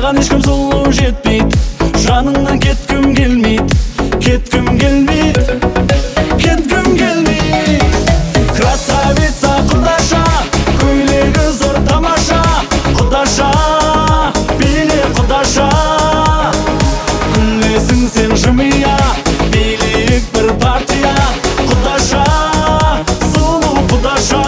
саған ешкім сұлу жетпейді, жаныңнан кеткім келмейді, кеткім келмейді, кеткім келмейді. Красавица құдаша, көйлегі зор тамаша, құдаша, биле құдаша, күлесің сен жымия, билейік бір партия, құдаша, сұлу құдаша.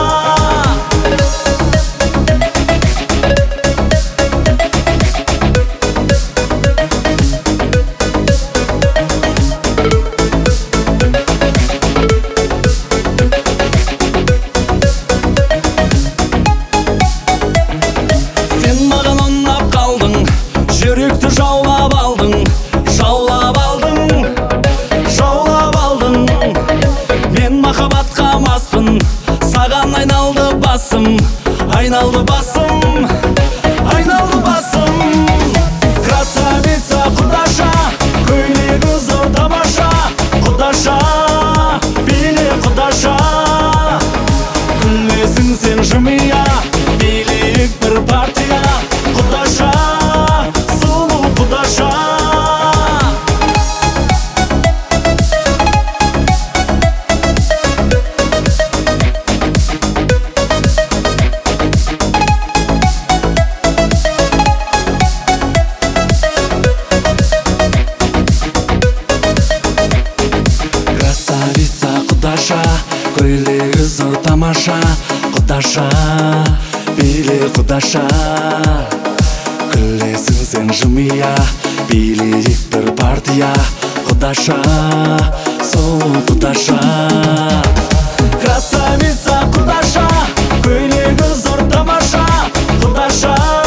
Жүректі жаулап алдың, жаулап алдың, жаулап алдың. Мен махаббатқа маспын, саған айналды басым, айналды басым, айналды басым. Красавица құдаша, көйлегі зор тамаша, құдаша, биле құдаша, күлесің сен жымия, билейік бір партия, құдаша, құдаша. Красавица құдаша, көйлегі зор тамаша, құдаша, биле құдаша, күлесің сен жымия, билейік бір партия, құдаша, сұлу құдаша. Красавица құдаша, көйлегі зор тамаша, құдаша.